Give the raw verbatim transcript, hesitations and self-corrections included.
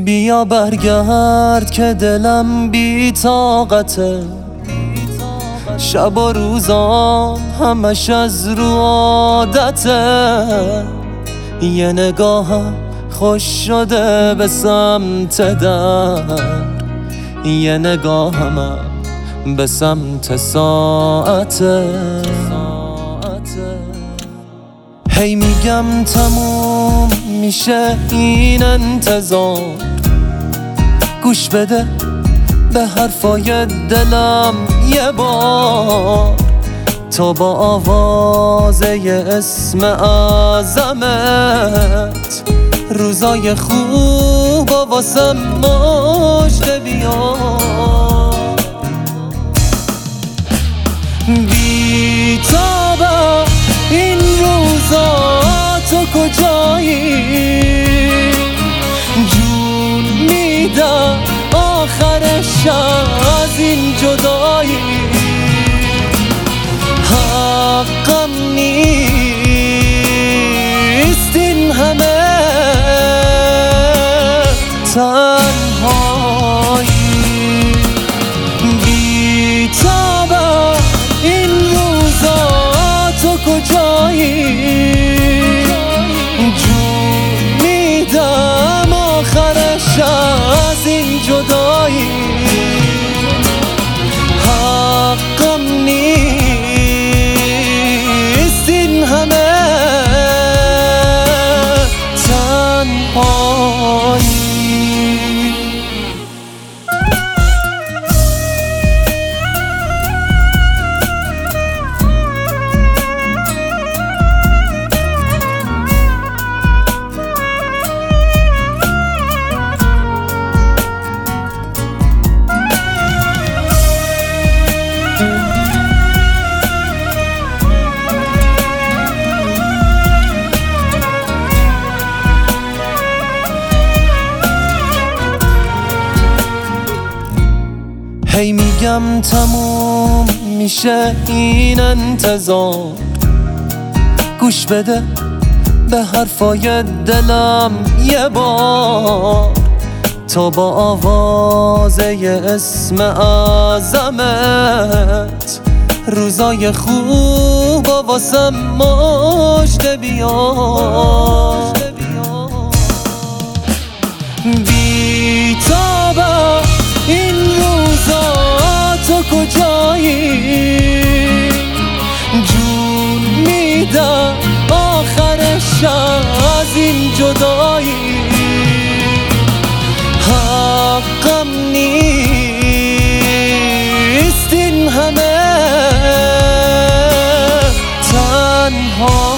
بیا برگرد که دلم بی طاقته، شب و روزام همش از رو عادته. یه نگاهم خوش شده به سمت در، یه نگاهم به سمت ساعته. هی میگم تموم میشه این انتظار، گوش بده به حرفای دلم یه بار. تو با آوازه اسم اعظمت روزای خوب و واسم مژده بیار. بی تابم این روزا تو کجایی؟ جون میدم آخرش از این جدایی. حقم نیست این همه تنهایی. بی تابم این روزا تو کجایی؟ جون میدم آخرش از این جدایی. حقم نیست این همه تنهایی. هی میگم تموم میشه این انتظار، گوش بده به حرفای دلم یه بار. تو با آوازه اسم اعظمت روزای خوب و واسم مژده بیار. بی تابم این روزا تو کجایی؟ جون میدم آخرش از این جدایی. حقم نیست این همه تنها.